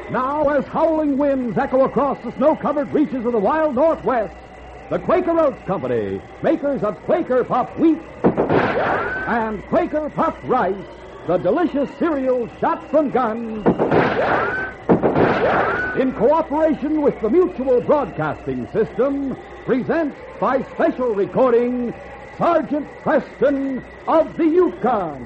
Now, as howling winds echo across the snow-covered reaches of the wild Northwest, the Quaker Oats Company, makers of Quaker Puff Wheat and Quaker Puff Rice, the delicious cereal shot from guns, in cooperation with the Mutual Broadcasting System, presents by special recording Sergeant Preston of the Yukon.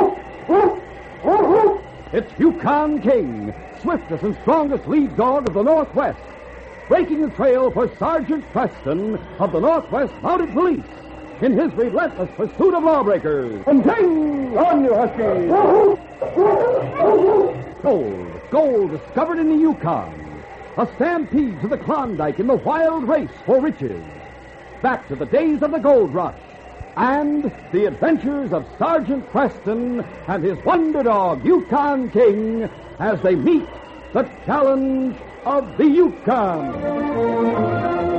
It's Yukon King, swiftest and strongest lead dog of the Northwest, breaking the trail for Sergeant Preston of the Northwest Mounted Police in his relentless pursuit of lawbreakers. And ding! On you, Husky! Gold discovered in the Yukon. A stampede to the Klondike in the wild race for riches. Back to the days of the gold rush. And the adventures of Sergeant Preston and his wonder dog, Yukon King, as they meet the challenge of the Yukon.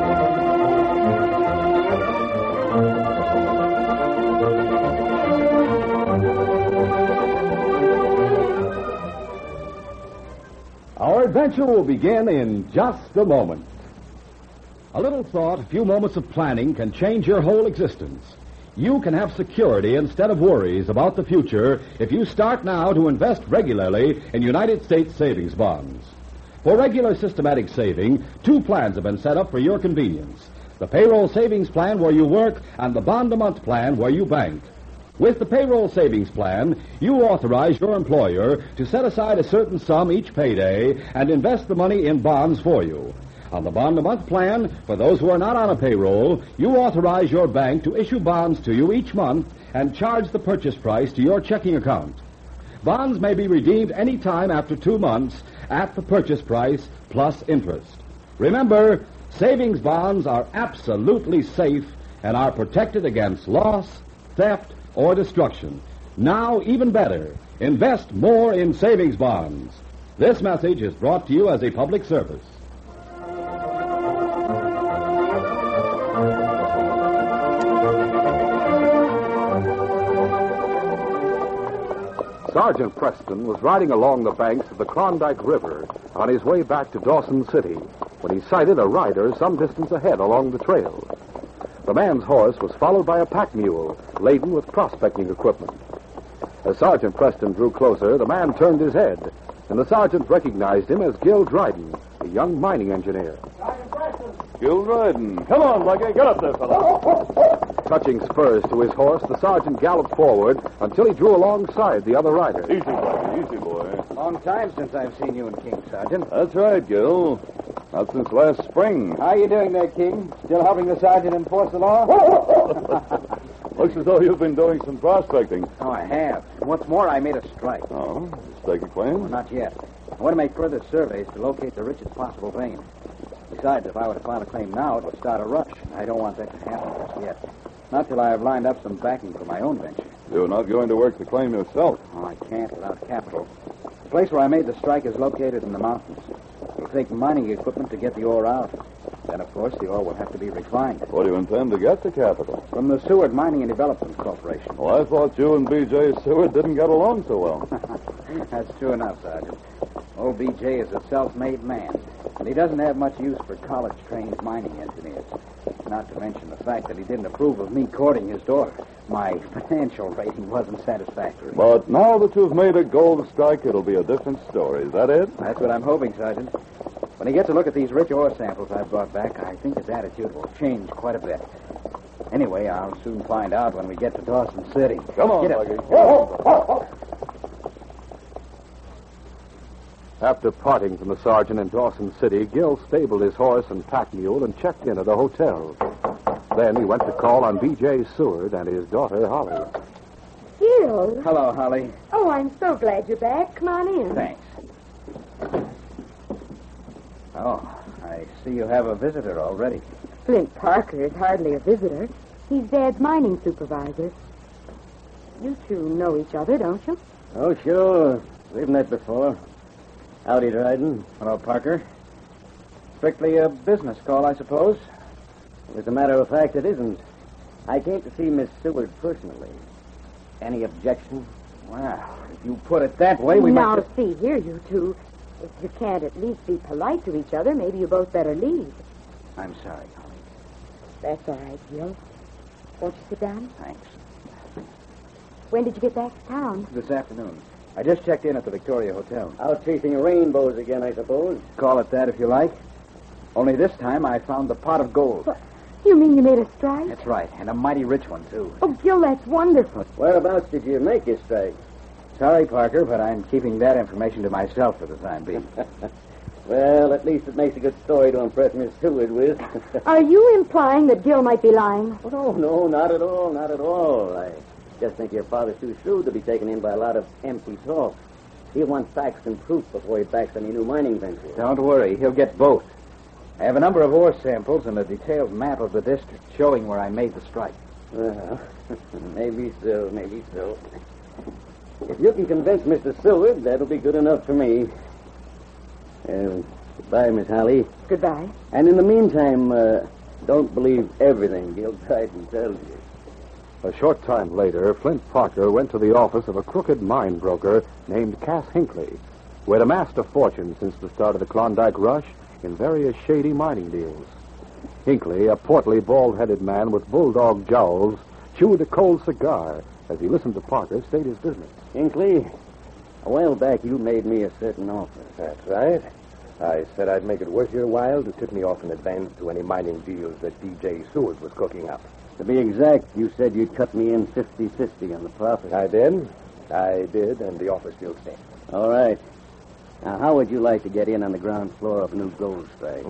Our adventure will begin in just a moment. A little thought, a few moments of planning can change your whole existence. You can have security instead of worries about the future if you start now to invest regularly in United States savings bonds. For regular systematic saving, 2 plans have been set up for your convenience. The payroll savings plan where you work and the bond-a-month plan where you bank. With the payroll savings plan, you authorize your employer to set aside a certain sum each payday and invest the money in bonds for you. On the bond-a-month plan, for those who are not on a payroll, you authorize your bank to issue bonds to you each month and charge the purchase price to your checking account. Bonds may be redeemed any time after 2 months at the purchase price plus interest. Remember, savings bonds are absolutely safe and are protected against loss, theft, or destruction. Now, even better, invest more in savings bonds. This message is brought to you as a public service. Sergeant Preston was riding along the banks of the Klondike River on his way back to Dawson City when he sighted a rider some distance ahead along the trail. The man's horse was followed by a pack mule laden with prospecting equipment. As Sergeant Preston drew closer, the man turned his head, and the sergeant recognized him as Gil Dryden, a young mining engineer. Sergeant Preston! Gil Dryden. Come on, Lucky. Get up there, fellow. Touching spurs to his horse, the sergeant galloped forward until he drew alongside the other rider. Easy, Lucky. Easy, boy. Long time since I've seen you and King, Sergeant. That's right, Gil. Not since last spring. How you doing there, King? Still helping the sergeant enforce the law? Looks as though you've been doing some prospecting. Oh, I have. And what's more, I made a strike. Oh? Stake a claim? Well, not yet. I want to make further surveys to locate the richest possible vein. Besides, if I were to file a claim now, it would start a rush. I don't want that to happen just yet. Not till I have lined up some backing for my own venture. You're not going to work the claim yourself. Oh, I can't without capital. The place where I made the strike is located in the mountains. It'll take mining equipment to get the ore out. Then, of course, the ore will have to be refined. What do you intend to get the capital? From the Seward Mining and Development Corporation. Well, I thought you and B.J. Seward didn't get along so well. That's true enough, Sergeant. Old B.J. is a self-made man, and he doesn't have much use for college-trained mining engineers. Not to mention the fact that he didn't approve of me courting his daughter. My financial rating wasn't satisfactory. But now that you've made a gold strike, it'll be a different story. Is that it? That's what I'm hoping, Sergeant. When he gets a look at these rich ore samples I've brought back, I think his attitude will change quite a bit. Anyway, I'll soon find out when we get to Dawson City. Come on, Get up. Lucky. After parting from the sergeant in Dawson City, Gil stabled his horse and pack mule and checked in at a hotel. Then he went to call on B.J. Seward and his daughter, Holly. Gil. Hello, Holly. Oh, I'm so glad you're back. Come on in. Thanks. Oh, I see you have a visitor already. Flint Parker is hardly a visitor. He's Dad's mining supervisor. You two know each other, don't you? Oh, sure. We've met before. Howdy, Dryden. Hello, Parker. Strictly a business call, I suppose. As a matter of fact, it isn't. I came to see Miss Seward personally. Any objection? Well, if you put it that way, we Now, might... see here, you two. If you can't at least be polite to each other, maybe you both better leave. I'm sorry, Holly. That's all right, Gil. Won't you sit down? Thanks. When did you get back to town? This afternoon. I just checked in at the Victoria Hotel. Out chasing rainbows again, I suppose. Call it that if you like. Only this time I found the pot of gold. What? You mean you made a strike? That's right, and a mighty rich one, too. Oh, Gil, that's wonderful. Whereabouts did you make your strike? Sorry, Parker, but I'm keeping that information to myself for the time being. Well, at least it makes a good story to impress Miss Seward with. Are you implying that Gil might be lying? Oh, no, not at all, not at all. I just think your father's too shrewd to be taken in by a lot of empty talk. He'll want facts and proof before he backs any new mining venture. Don't worry, he'll get both. I have a number of ore samples and a detailed map of the district showing where I made the strike. Well, maybe so, maybe so. If you can convince Mr. Seward, that'll be good enough for me. Goodbye, Miss Holly. Goodbye. And in the meantime, don't believe everything Gil Dryden tells you. A short time later, Flint Parker went to the office of a crooked mine broker named Cass Hinckley, who had amassed a fortune since the start of the Klondike Rush in various shady mining deals. Hinckley, a portly, bald-headed man with bulldog jowls, chewed a cold cigar as he listened to Parker state his business. Hinckley, a while back you made me a certain offer. That's right. I said I'd make it worth your while to tip me off in advance to any mining deals that D.J. Seward was cooking up. To be exact, you said you'd cut me in 50-50 on the profit. I did, and the offer still stands. All right. Now, how would you like to get in on the ground floor of a new gold strike?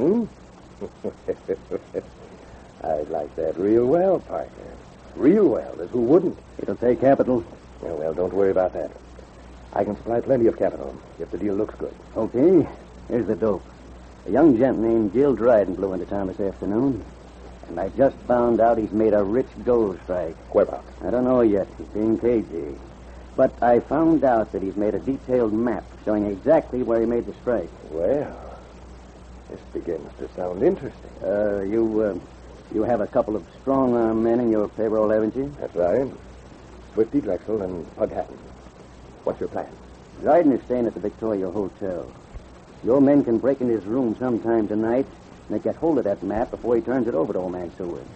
I'd like that real well, partner. Real well, as who wouldn't? It'll take capital. Well, don't worry about that. I can supply plenty of capital if the deal looks good. Okay. Here's the dope. A young gent named Gil Dryden blew into town this afternoon, and I just found out he's made a rich gold strike. Whereabouts? I don't know yet. He's being cagey. But I found out that he's made a detailed map showing exactly where he made the strike. Well, this begins to sound interesting. You have a couple of strong-arm men in your payroll, haven't you? That's right. Swifty Drexel and Pug Hatton. What's your plan? Dryden is staying at the Victoria Hotel. Your men can break in his room sometime tonight and they get hold of that map before he turns it over to old man Seward.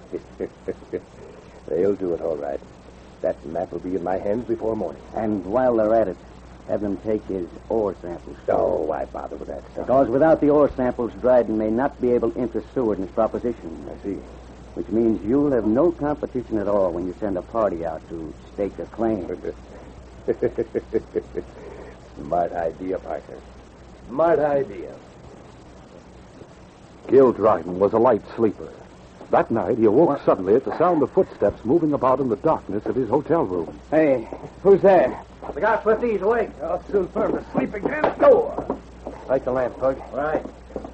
They'll do it all right. That map will be in my hands before morning. And while they're at it, have them take his ore samples. Oh, why bother with that stuff? Because without the ore samples, Dryden may not be able to interest Seward in his proposition. I see. Which means you'll have no competition at all when you send a party out to stake a claim. Smart idea, Parker. Smart idea. Gil Dryden was a light sleeper. That night, he awoke suddenly at the sound of footsteps moving about in the darkness of his hotel room. Hey, who's there? The guy Swifty, he's awake. I'll soon put him to sleep again. Go. Light the lamp, Pug. Right.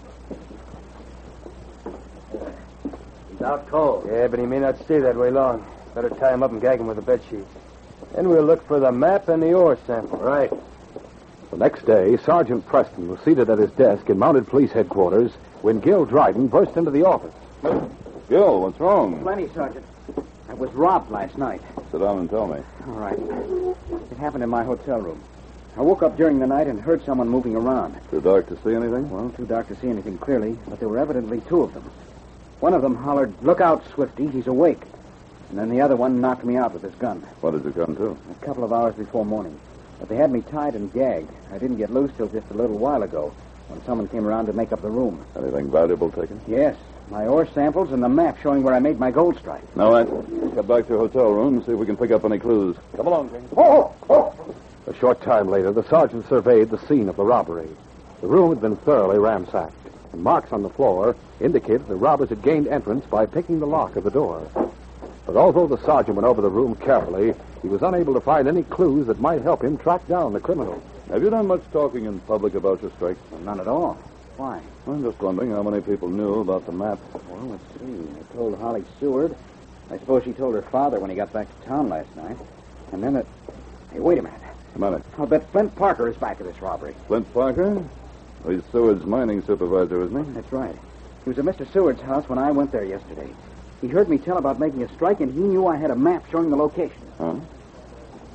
He's out cold. Yeah, but he may not stay that way long. Better tie him up and gag him with a bedsheet. Then we'll look for the map and the ore sample. Right. The next day, Sergeant Preston was seated at his desk in Mounted Police Headquarters when Gil Dryden burst into the office. Gil, what's wrong? Plenty, Sergeant. I was robbed last night. Sit down and tell me. All right. It happened in my hotel room. I woke up during the night and heard someone moving around. Too dark to see anything? Well, too dark to see anything clearly, but there were evidently two of them. One of them hollered, "Look out, Swifty, he's awake." And then the other one knocked me out with his gun. What did you come to? A couple of hours before morning. But they had me tied and gagged. I didn't get loose till just a little while ago, when someone came around to make up the room. Anything valuable taken? Yes, my ore samples and the map showing where I made my gold strike. All right. Get back to your hotel room and see if we can pick up any clues. Come along, James. A short time later, the sergeant surveyed the scene of the robbery. The room had been thoroughly ransacked, and marks on the floor indicated the robbers had gained entrance by picking the lock of the door. But although the sergeant went over the room carefully, he was unable to find any clues that might help him track down the criminal. Have you done much talking in public about your strike? Well, none at all. Why? I'm just wondering how many people knew about the map. Well, let's see. I told Holly Seward. I suppose she told her father when he got back to town last night. And then Hey, wait a minute. Come on. I'll bet Flint Parker is back of this robbery. Flint Parker? He's Seward's mining supervisor, isn't he? That's right. He was at Mr. Seward's house when I went there yesterday. He heard me tell about making a strike, and he knew I had a map showing the location. Huh?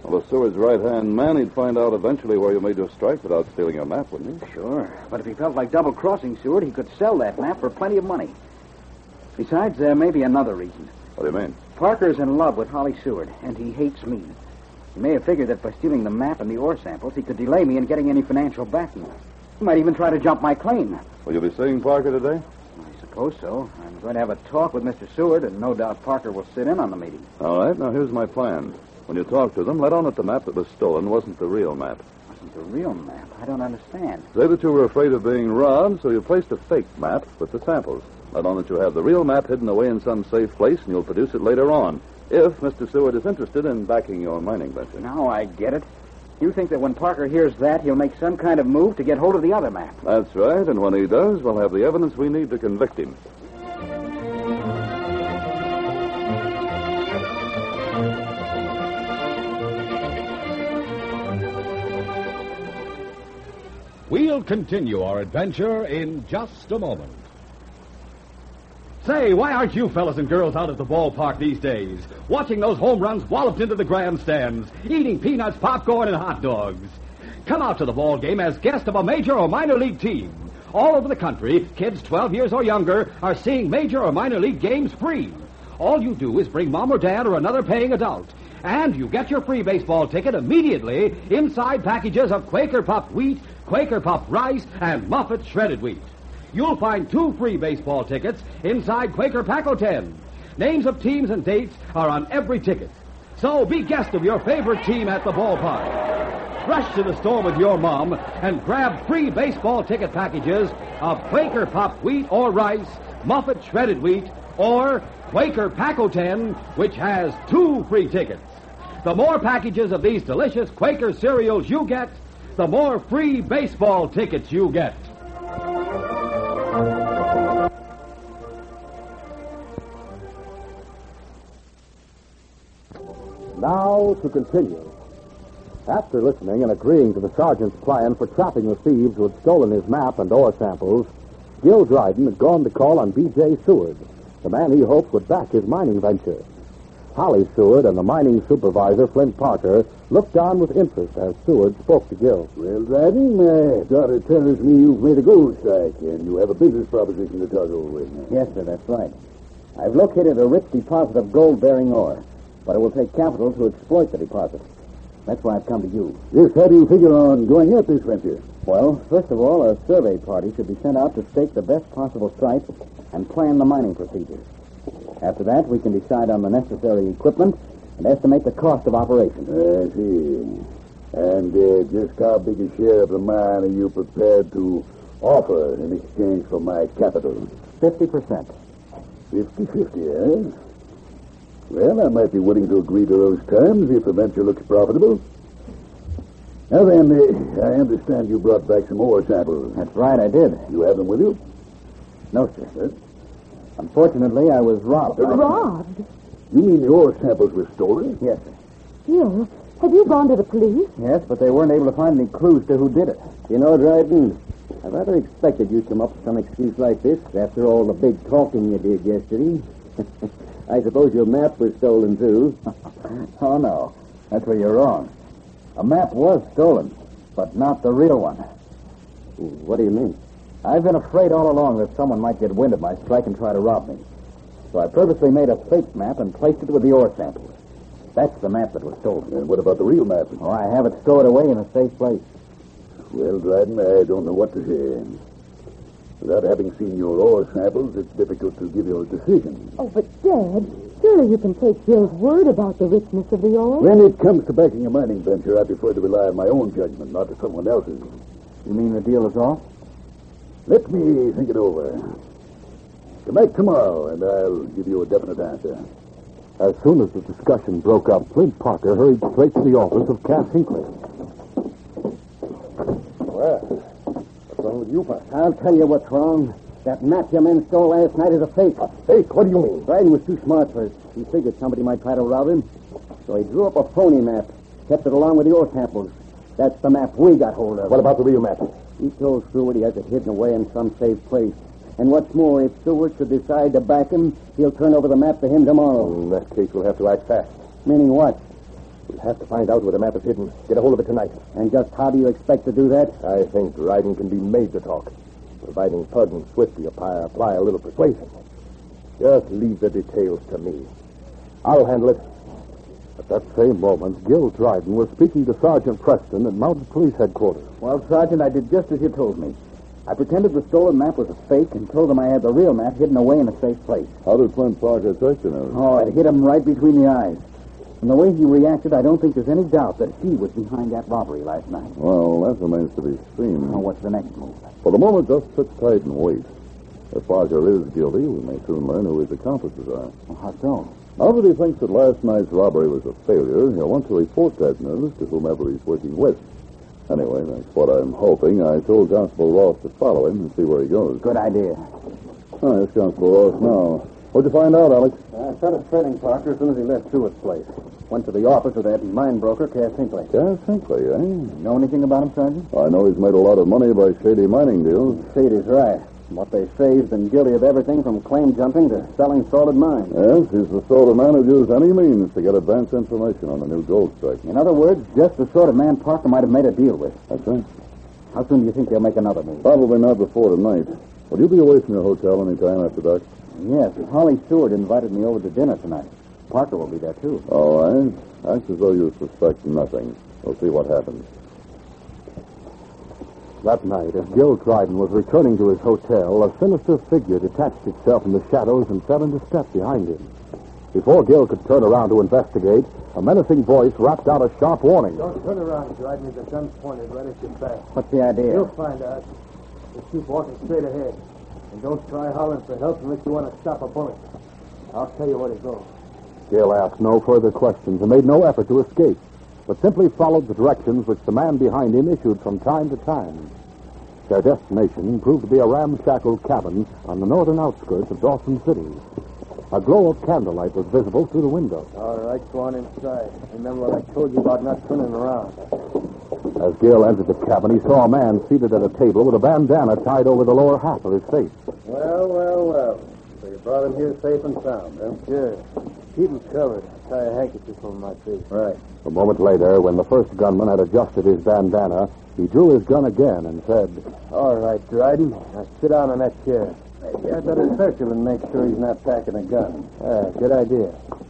Well, if Seward's right-hand man, he'd find out eventually where you made your strike without stealing your map, wouldn't he? Sure. But if he felt like double-crossing Seward, he could sell that map for plenty of money. Besides, there may be another reason. What do you mean? Parker's in love with Holly Seward, and he hates me. He may have figured that by stealing the map and the ore samples, he could delay me in getting any financial backing. He might even try to jump my claim. Will you be seeing Parker today? I suppose so. I'm going to have a talk with Mr. Seward, and no doubt Parker will sit in on the meeting. All right, now here's my plan. When you talk to them, let on that the map that was stolen wasn't the real map. Wasn't the real map? I don't understand. Say that you were afraid of being robbed, so you placed a fake map with the samples. Let on that you have the real map hidden away in some safe place, and you'll produce it later on, if Mr. Seward is interested in backing your mining venture. Now I get it. You think that when Parker hears that, he'll make some kind of move to get hold of the other map. That's right, and when he does, we'll have the evidence we need to convict him. We'll continue our adventure in just a moment. Say, why aren't you fellas and girls out at the ballpark these days, watching those home runs walloped into the grandstands, eating peanuts, popcorn, and hot dogs? Come out to the ball game as guest of a major or minor league team. All over the country, kids 12 years or younger are seeing major or minor league games free. All you do is bring mom or dad or another paying adult, and you get your free baseball ticket immediately inside packages of Quaker Puffed wheat, Quaker Puffed rice, and Muffet shredded wheat. You'll find 2 free baseball tickets inside Quaker Pack-O-10. Names of teams and dates are on every ticket. So be guest of your favorite team at the ballpark. Rush to the store with your mom and grab free baseball ticket packages of Quaker Puffed wheat or rice, Muffet shredded wheat, or Quaker Pack-O-10, which has 2 free tickets. The more packages of these delicious Quaker cereals you get, the more free baseball tickets you get. Now to continue. After listening and agreeing to the sergeant's plan for trapping the thieves who had stolen his map and ore samples, Gil Dryden had gone to call on B.J. Seward, the man he hoped would back his mining venture. Holly Seward and the mining supervisor, Flint Parker, looked on with interest as Seward spoke to Gil. Well, Dryden, my daughter tells me you've made a gold strike, and you have a business proposition to talk over with me. Yes, sir, that's right. I've located a rich deposit of gold-bearing ore, but it will take capital to exploit the deposit. That's why I've come to you. Yes, how do you figure on going at this venture? Well, first of all, a survey party should be sent out to stake the best possible site and plan the mining procedures. After that, we can decide on the necessary equipment and estimate the cost of operation. I see. And just how big a share of the mine are you prepared to offer in exchange for my capital? 50%. 50-50, eh? Well, I might be willing to agree to those terms if the venture looks profitable. Now then, I understand you brought back some ore samples. That's right, I did. You have them with you? No, sir. Unfortunately, I was robbed. Robbed? You mean the ore samples were stolen? Yes, sir. Gil, have you gone to the police? Yes, but they weren't able to find any clues to who did it. You know, Dryden, I rather expected you'd come up with some excuse like this after all the big talking you did yesterday. I suppose your map was stolen, too. Oh, no. That's where you're wrong. A map was stolen, but not the real one. What do you mean? I've been afraid all along that someone might get wind of my strike and try to rob me. So I purposely made a fake map and placed it with the ore samples. That's the map that was stolen. And what about the real map? Oh, I have it stored away in a safe place. Well, Dryden, I don't know what to say. Without having seen your ore samples, it's difficult to give you a decision. Oh, but Dad, surely you can take Gil's word about the richness of the ore. When it comes to backing a mining venture, I prefer to rely on my own judgment, not to someone else's. You mean the deal is off? Let me think it over. Come back tomorrow, and I'll give you a definite answer. As soon as the discussion broke up, Flint Parker hurried straight to the office of Cass Hinckley. Well, what's wrong with you, Parker? I'll tell you what's wrong. That map your men stole last night is a fake. A fake? What do you mean? Dryden was too smart for it. He figured somebody might try to rob him. So he drew up a phony map, kept it along with the ore samples. That's the map we got hold of. What about the real map? He told Seward he has it hidden away in some safe place. And what's more, if Seward should decide to back him, he'll turn over the map to him tomorrow. In that case, we'll have to act fast. Meaning what? We'll have to find out where the map is hidden. Get a hold of it tonight. And just how do you expect to do that? I think Dryden can be made to talk, providing Pug and Swifty apply a little persuasion. Just leave the details to me. I'll handle it. At that same moment, Gil Dryden was speaking to Sergeant Preston at Mounted Police Headquarters. Well, Sergeant, I did just as you told me. I pretended the stolen map was a fake and told them I had the real map hidden away in a safe place. How did Flint Parker take you now? Oh, it hit him right between the eyes. From the way he reacted, I don't think there's any doubt that he was behind that robbery last night. Well, that remains to be seen. Oh, what's the next move? For the moment, just sit tight and wait. If Parker is guilty, we may soon learn who his accomplices are. Well, how so? Now that he thinks that last night's robbery was a failure, he'll want to report that news to whomever he's working with. Anyway, that's what I'm hoping. I told Constable Ross to follow him and see where he goes. Good idea. Oh, here's Constable Ross now. What'd you find out, Alex? I started trailing Parker as soon as he left Stewart's place. Went to the office of that mine broker, Cass Hinckley. Cass Hinckley, eh? Know anything about him, Sergeant? I know he's made a lot of money by shady mining deals. Shady's right. What they say, he's been guilty of everything from claim jumping to selling salted mines. Yes, he's the sort of man who'd use any means to get advance information on a new gold strike. In other words, just the sort of man Parker might have made a deal with. That's right. How soon do you think they'll make another move? Probably not before tonight. Will you be away from your hotel any time after dark? Yes, Holly Stewart invited me over to dinner tonight. Parker will be there, too. All right. Act as though you suspect nothing. We'll see what happens. That night, as Gil Dryden was returning to his hotel, a sinister figure detached itself from the shadows and fell into step behind him. Before Gil could turn around to investigate, a menacing voice rapped out a sharp warning. Don't turn around, Dryden. The gun's pointed right at your back. What's the idea? You'll find out. Just keep walking straight ahead. And don't try hollering for help unless you want to stop a bullet. I'll tell you where to go. Gil asked no further questions and made no effort to escape, but simply followed the directions which the man behind him issued from time to time. Their destination proved to be a ramshackle cabin on the northern outskirts of Dawson City. A glow of candlelight was visible through the window. All right, go on inside. Remember what I told you about not turning around. As Gil entered the cabin, he saw a man seated at a table with a bandana tied over the lower half of his face. Well. So you brought him here safe and sound, huh? Sure. Keep him covered. Tie a handkerchief over my face. Right. A moment later, when the first gunman had adjusted his bandana, he drew his gun again and said, All right, Dryden. Now sit down on that chair. Maybe I'd better search him and make sure he's not packing a gun. Good idea.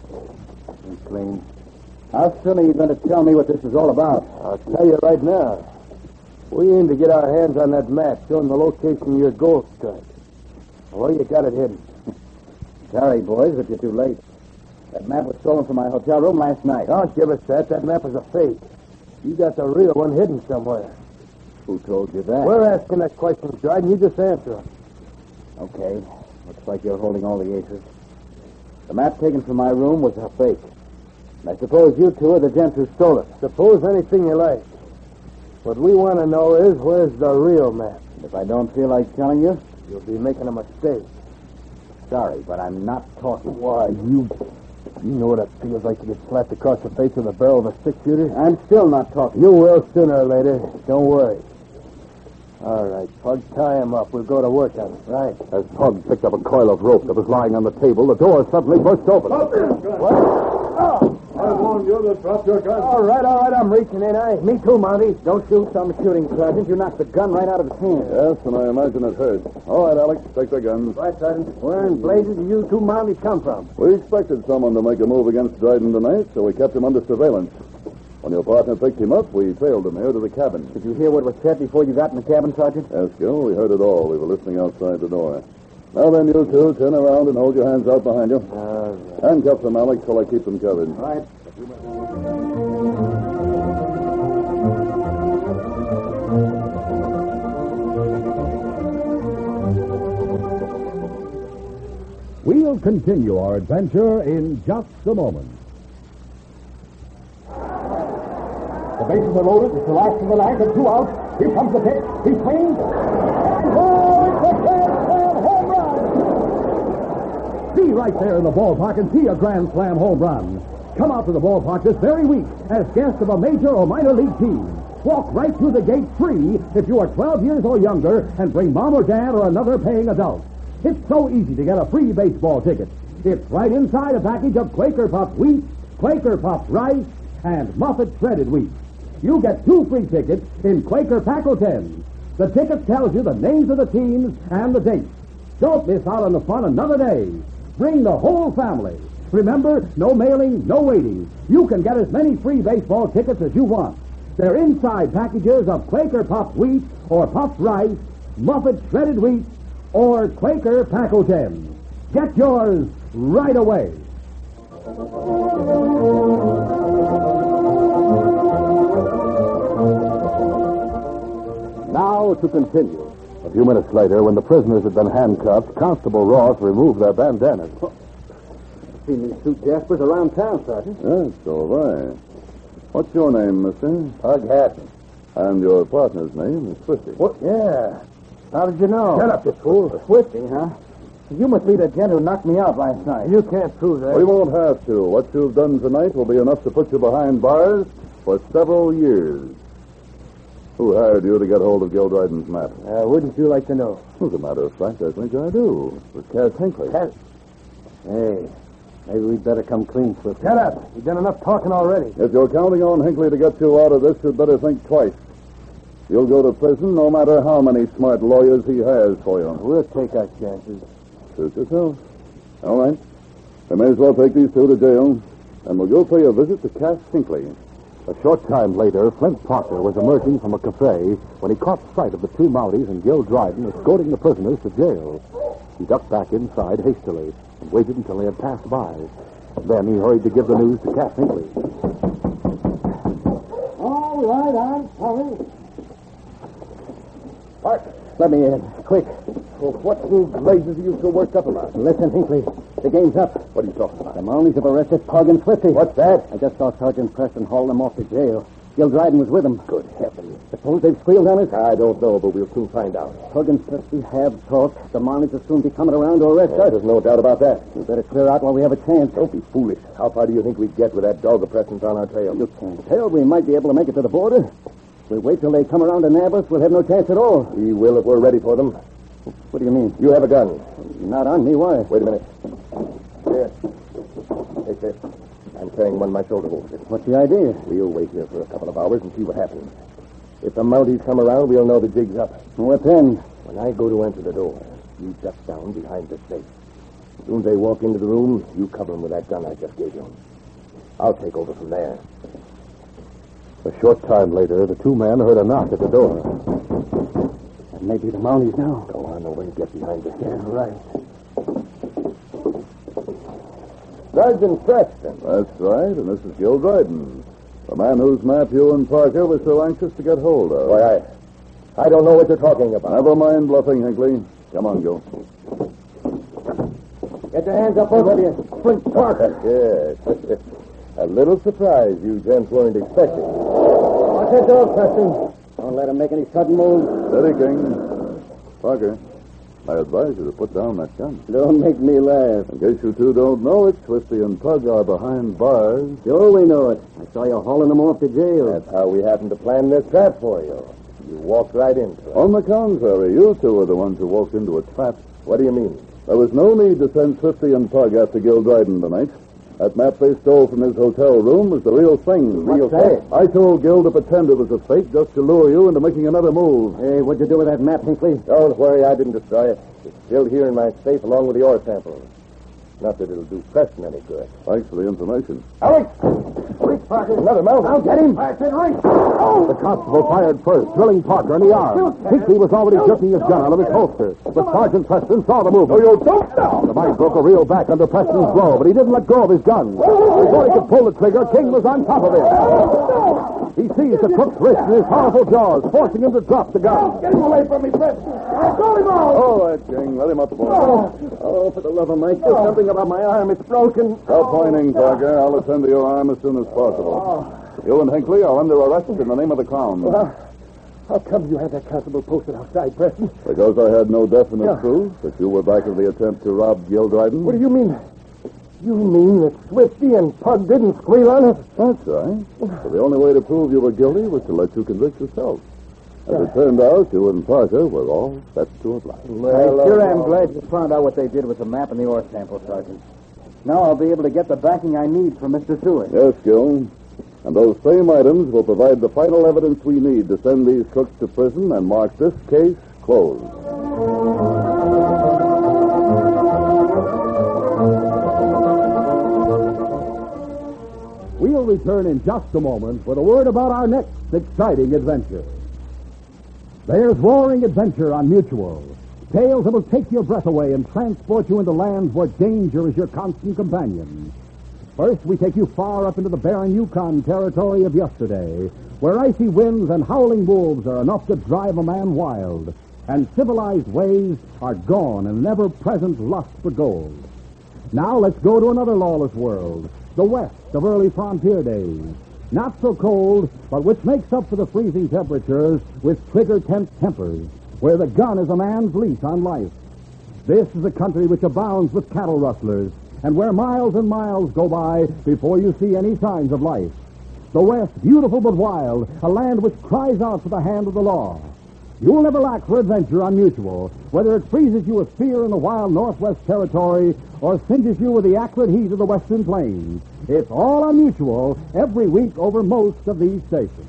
He's clean. How soon are you going to tell me what this is all about? I'll tell you right now. We aim to get our hands on that map showing the location of your gold strike. Where you got it hidden? Sorry, boys, but you're too late. That map was stolen from my hotel room last night. Don't give us that. That map is a fake. You got the real one hidden somewhere. Who told you that? We're asking that question, Dryden. You just answer it. Okay. Looks like you're holding all the aces. The map taken from my room was a fake. And I suppose you two are the gents who stole it. Suppose anything you like. What we want to know is where's the real map. And if I don't feel like telling you, You'll be making a mistake. sorry, but I'm not talking. Why, you know what it feels like to get slapped across the face with the barrel of a six-shooter? I'm still not talking. You will sooner or later. Don't worry. All right, Pug, tie him up. We'll go to work on it. Right. As Pug picked up a coil of rope that was lying on the table, the door suddenly burst open. I warned you to drop your gun. All right, I'm reaching in. Me too, Monty. Don't shoot. I'm shooting, Sergeant. You knocked the gun right out of his hand. Yes, and I imagine it hurt. All right, Alex, take the guns. Right, Sergeant. Where in blazes did you two Mounties come from? We expected someone to make a move against Dryden tonight, so we kept him under surveillance. When your partner picked him up, we trailed him here to the cabin. Did you hear what was said before you got in the cabin, Sergeant? Yes, Gil, we heard it all. We were listening outside the door. Now then, you two, turn around and hold your hands out behind you. All right. Handcuff them, Alex, till I keep them covered. Right. We'll continue our adventure in just a moment. The bases are loaded. It's the last of the night, and 2 out. Here comes the pitch. He swings. Oh, it's a grand slam home run! Be right there in the ballpark and see a grand slam home run. Come out to the ballpark this very week as guest of a major or minor league team. Walk right through the gate free if you are 12 years or younger and bring mom or dad or another paying adult. It's so easy to get a free baseball ticket. It's right inside a package of Quaker Puffed wheat, Quaker Puffed rice, and Muffet shredded wheat. You get 2 free tickets in Quaker Packle 10. The ticket tells you the names of the teams and the dates. Don't miss out on the fun another day. Bring the whole family. Remember, no mailing, no waiting. You can get as many free baseball tickets as you want. They're inside packages of Quaker Puffed Wheat or Puffed Rice, Muffet Shredded Wheat, or Quaker Packle 10. Get yours right away. Now to continue. A few minutes later, when the prisoners had been handcuffed, Constable Ross removed their bandanas. I've seen these 2 Jaspers around town, Sergeant. Yes, so have I. What's your name, mister? Pug Hatton. And your partner's name is Swifty. What? Yeah. How did you know? Shut up, you fool. Swifty, huh? You must be the gent who knocked me out last night. You can't prove that. We won't have to. What you've done tonight will be enough to put you behind bars for several years. Who hired you to get hold of Gil Dryden's map? Wouldn't you like to know? As a matter of fact, I think I do. It was Cass Hinckley. Hey, maybe we'd better come clean, Swifty. Shut up. You've done enough talking already. If you're counting on Hinckley to get you out of this, you'd better think twice. You'll go to prison no matter how many smart lawyers he has for you. We'll take our chances. Suit yourself. All right. I may as well take these 2 to jail, and we'll go pay a visit to Cass Hinckley. A short time later, Flint Parker was emerging from a cafe when he caught sight of the 2 Mounties and Gil Dryden escorting the prisoners to jail. He ducked back inside hastily and waited until they had passed by. Then he hurried to give the news to Cass Hinckley. All right, I'm coming. Parker, let me in, quick. Well, what in blazes are you so worked up about? Listen, Hinckley, the game's up. What are you talking about? The Mounties have arrested Pug and Swifty. What's that? I just saw Sergeant Preston haul them off to jail. Gil Dryden was with them. Good heavens. Suppose they've squealed on us? I don't know, but we'll soon find out. Pug and Swifty have talked. The Mounties will soon be coming around to arrest us. There's no doubt about that. We better clear out while we have a chance. Don't be foolish. How far do you think we'd get with that dog of Preston's on our trail? You can't tell. We might be able to make it to the border. If we wait till they come around to nab us, we'll have no chance at all. We will if we're ready for them. What do you mean? You have a gun. Not on me. Why? Wait a minute. Here. Take this. I'm carrying one on my shoulder holster. What's the idea? We'll wait here for a couple of hours and see what happens. If the Mounties come around, we'll know the jig's up. What then? When I go to enter the door, you duck down behind the safe. As soon as they walk into the room, you cover them with that gun I just gave you. I'll take over from there. A short time later, the 2 men heard a knock at the door. That may be the Mounties now. Go on over and get behind the Yeah, right. Sergeant Preston. That's right, and this is Gil Dryden, the man whose map you and Parker were so anxious to get hold of. Why, I don't know what you're talking about. Never mind bluffing, Hinckley. Come on, Gil. Get your hands up, both of you. Flint Parker. Yes. A little surprise you gents weren't expecting. Watch that door, Preston. Don't let him make any sudden moves. Steady, King. Parker, I advise you to put down that gun. Don't make me laugh. In case you 2 don't know it, Twisty and Pug are behind bars. Sure, we know it. I saw you hauling them off to jail. That's how we happened to plan this trap for you. You walked right into it. On the contrary, you 2 are the ones who walked into a trap. What do you mean? There was no need to send Swifty and Pug after Gil Dryden tonight. That map they stole from his hotel room was the real thing. What's that? I told Gil to pretend it was a fake just to lure you into making another move. Hey, what'd you do with that map, Hinckley? Don't worry, I didn't destroy it. It's still here in my safe along with the ore samples. Not that it'll do Preston any good. Thanks for the information. Alex! Reach, Parker. Another mount. I'll get him. I said reach. The constable fired first, drilling Parker in the arm. Hinckley was already jerking his gun out of his holster, but Sergeant Preston saw the movement. Oh, you don't know. The mine broker reeled back under Preston's blow, but he didn't let go of his gun. Before he could pull the trigger, King was on top of him. He seized the crook's wrist in his powerful jaws, forcing him to drop the gun. Get him away from me, Preston. I'll call him out. All right, King. Let him up, boy. Oh, for the love of Mike, do something about my arm. It's broken. Stop whining, Parker. I'll attend to your arm as soon as possible. You and Hinckley are under arrest in the name of the Crown. How come you had that constable posted outside, Preston? Because I had no definite proof that you were back of the attempt to rob Gil Dryden. What do you mean? You mean that Swifty and Pug didn't squeal on us? That's right. So the only way to prove you were guilty was to let you convict yourself. As it turned out, you and Parker were all set to oblige. Well, I sure am glad you found out what they did with the map and the ore sample, Sergeant. Now I'll be able to get the backing I need from Mr. Seward. Yes, Gil. And those same items will provide the final evidence we need to send these crooks to prison and mark this case closed. We'll return in just a moment with a word about our next exciting adventure. There's roaring adventure on Mutual. Tales that will take your breath away and transport you into lands where danger is your constant companion. First, we take you far up into the barren Yukon territory of yesterday, where icy winds and howling wolves are enough to drive a man wild, and civilized ways are gone and an ever-present lust for gold. Now let's go to another lawless world, the west of early frontier days. Not so cold, but which makes up for the freezing temperatures with trigger-tense tempers, where the gun is a man's lease on life. This is a country which abounds with cattle rustlers, and where miles and miles go by before you see any signs of life. The West, beautiful but wild, a land which cries out for the hand of the law. You'll never lack for adventure on Mutual, whether it freezes you with fear in the wild Northwest Territory or singes you with the acrid heat of the Western Plains. It's all on Mutual every week over most of these stations.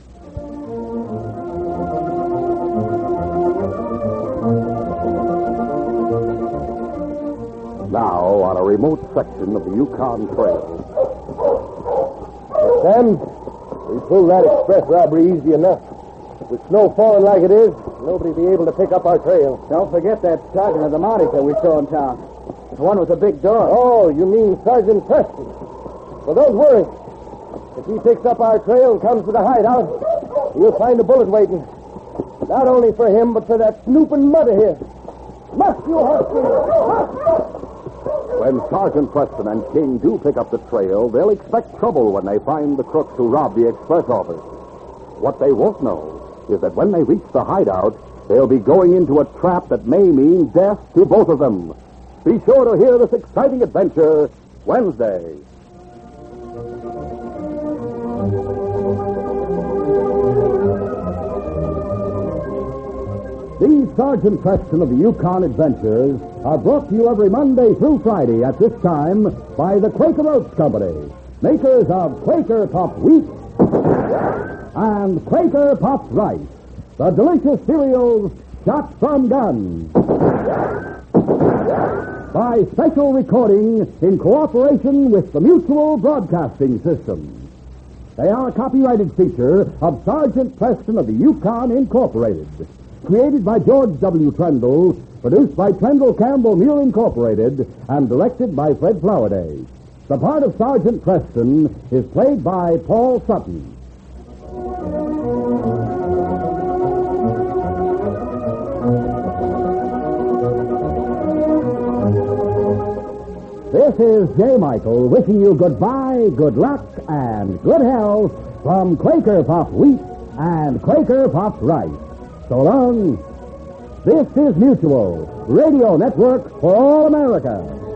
Now, on a remote section of the Yukon Trail. Sam, we pulled that express robbery easy enough. With snow falling like it is, nobody'd be able to pick up our trail. Don't forget that sergeant of the Mounties that we saw in town. The one with the big dog. Oh, you mean Sergeant Preston. Well, don't worry. If he picks up our trail and comes to the hideout, he'll find a bullet waiting. Not only for him, but for that snooping mother here. Must you, Husky? When Sergeant Preston and King do pick up the trail, they'll expect trouble when they find the crooks who robbed the express office. What they won't know is that when they reach the hideout, they'll be going into a trap that may mean death to both of them. Be sure to hear this exciting adventure Wednesday. These Sergeant Preston of the Yukon Adventures are brought to you every Monday through Friday at this time by the Quaker Oats Company, makers of Quaker Puffed Wheat and Quaker Puffed Rice, the delicious cereals shot from guns. By special recording in cooperation with the Mutual Broadcasting System. They are a copyrighted feature of Sergeant Preston of the Yukon Incorporated. Created by George W. Trendle, produced by Trendle Campbell Muir Incorporated, and directed by Fred Flowerday. The part of Sergeant Preston is played by Paul Sutton. This is J. Michael wishing you goodbye, good luck, and good health from Quaker Puffed Wheat and Quaker Puffed Rice. So long. This is Mutual, Radio Network for all America.